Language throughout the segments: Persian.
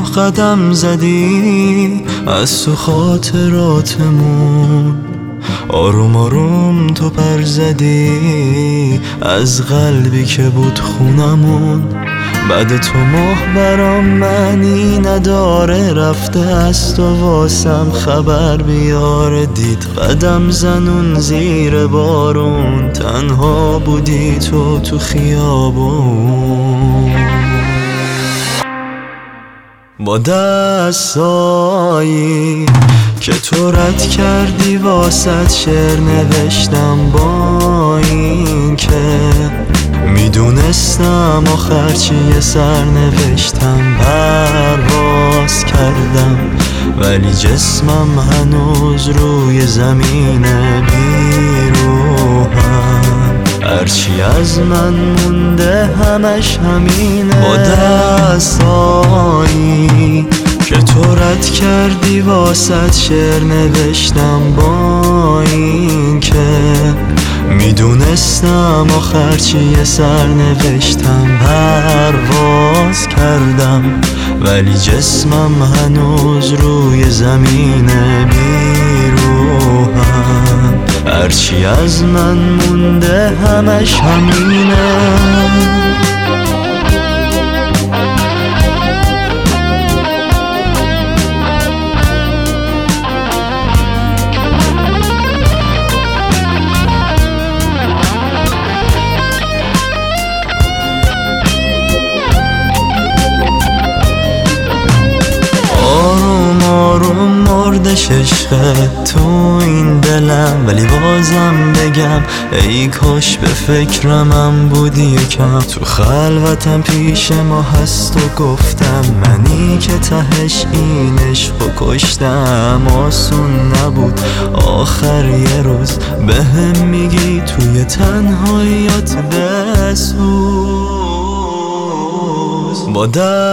قدم زدی از تو خاطراتمون، آروم آروم تو پر زدی از قلبی که بود خونمون. بعد تو ماه برام معنی نداره، رفته از تو واسم خبر بیاره. دید قدم زنون زیر بارون، تنها بودی تو خیابون. با دستایی که تو رد کردی واسط شعر نوشتم، با این که میدونستم آخر چیه سر نوشتم. پرواز کردم ولی جسمم هنوز روی زمینه بیروحم، هرچی از من مونده همش همینه. با دستایی که تو رد کردی واسط شعر نوشتم، با این که میدونستم آخر چیه سر نوشتم. پرواز کردم ولی جسمم هنوز روی زمینه بیروحم، هرچی از من مونده همش همینه. مردش عشقت تو این دلم، ولی بازم بگم ای کاش به فکرمم بودی یکم. تو خلوتم پیش ما هست و گفتم منی که تهش این عشقو کشتم. آسون نبود آخر یه روز بهم میگی توی تنهاییات بسوز. با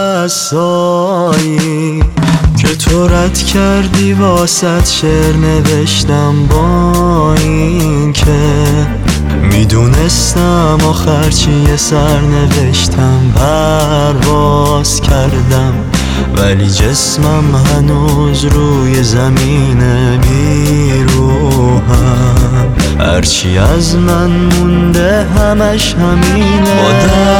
دستایی که تو رد کردی واسط شعر نوشتم، با این که میدونستم آخر چیه سر نوشتم. پرواز کردم ولی جسمم هنوز روی زمینه بیروحم، هرچی از من مونده همش همینه. با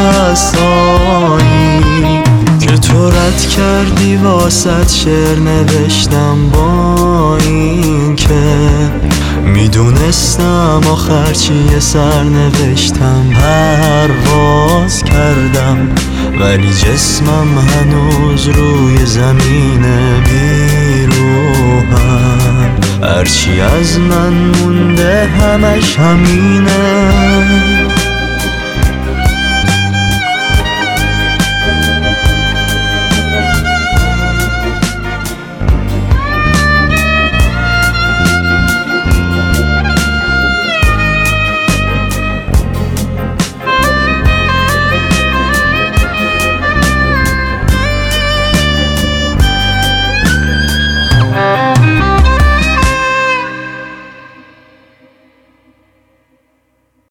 دستایی که تو رد کردی واسط شعر نوشتم، با این که میدونستم آخر چیه سر نوشتم. پرواز کردم ولی جسمم هنوز روی زمینه بیروحم، هرچی از من مونده همش همینه.